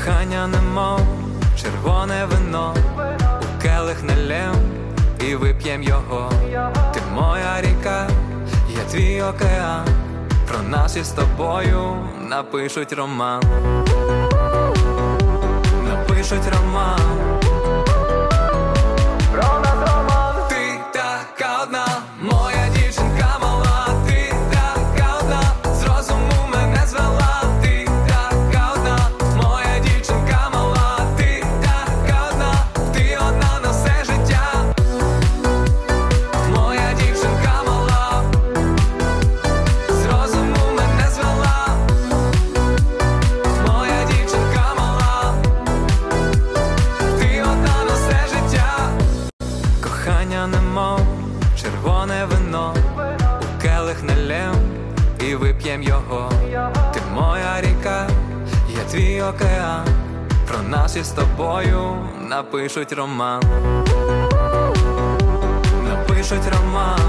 Кохання немов червоне вино, у келих налєм і вип'єм його. Ти моя ріка, я твій океан, про нас із тобою напишуть роман. Напишуть роман. Про нас роман. Ти така одна, моя дівчинка мала. Ти така одна, з розуму мене звела. Ти така одна, моя дівчинка мала. Ти така одна, ти одна на все життя. Моя дівчинка мала, з розуму мене звела. Моя дівчинка мала, ти одна на все життя. Кохання немов червоне вино, у келих налєм і вип'єм його. Ти моя ріка, я твій океан, про нас із тобою напишуть роман. Напишуть роман.